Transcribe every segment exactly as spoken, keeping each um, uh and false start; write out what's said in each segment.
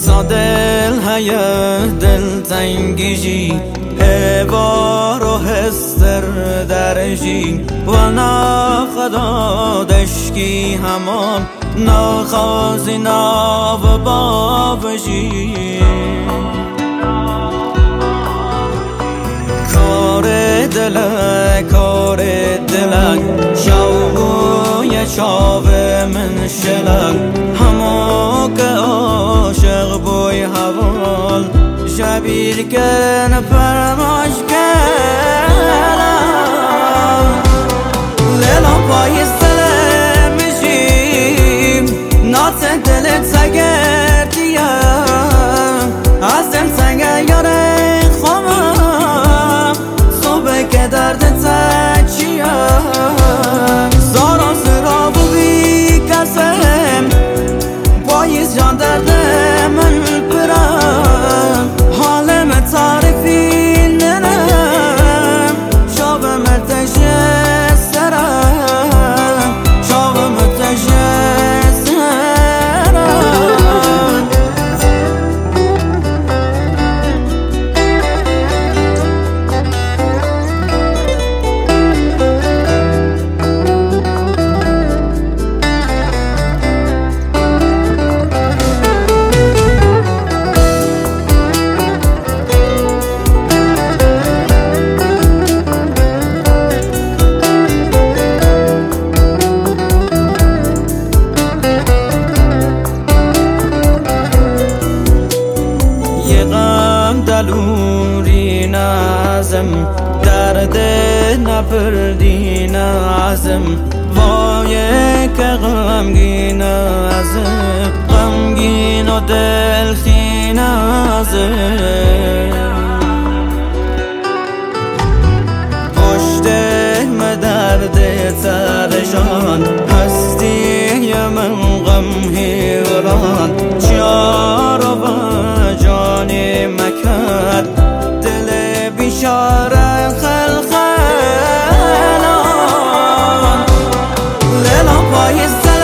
دل هیه دل تنگیجی ایوار و هستر درجی و نخدا دشکی همان نخوازی ناو بابجی کار دلک کار دلک شوقوی چاو من شلک همو که عاشق بوی حوال شبیل کن فرماش کنم لیلا پای سلمشیم نات دلت سگردیم از دل سنگه یاره خامم صبح که دردت چیم زارا سراب و بی کسم پاییز جان درد من برم حالم تعریفی ننم شاب مرتشه سرم شاب مرتشه دلوری نازم درد نپردی نازم وای که غمگین ازم غمگین و دلخین ازم پشت درد ترشان هستی من غم هیران چار و جانی مکر دل بیچاره خلخلان لیلا پای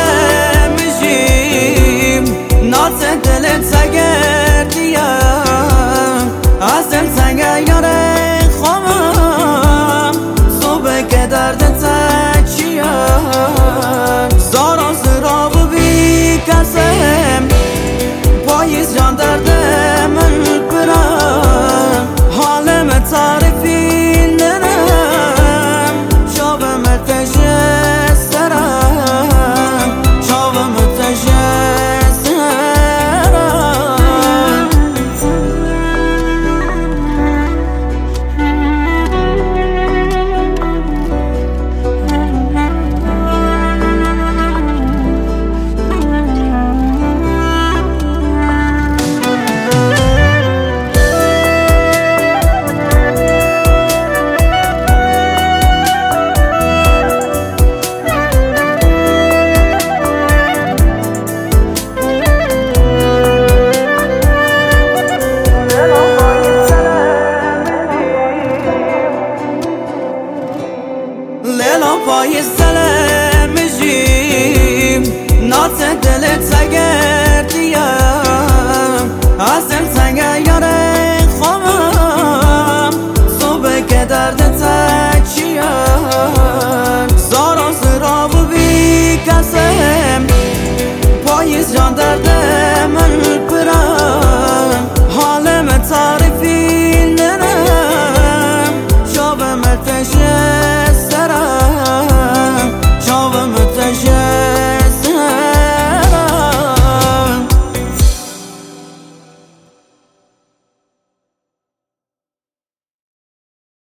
سلمشیم نات دلت سگردیم از دل سنگه یاره خامم صبح که دردت چیم زارا سراب و بی کسم پاییز جان درد من برم حالم تعریفی ننم شاب مرتشه سرم شاب مرتشه لیلا پای سلمشیم نات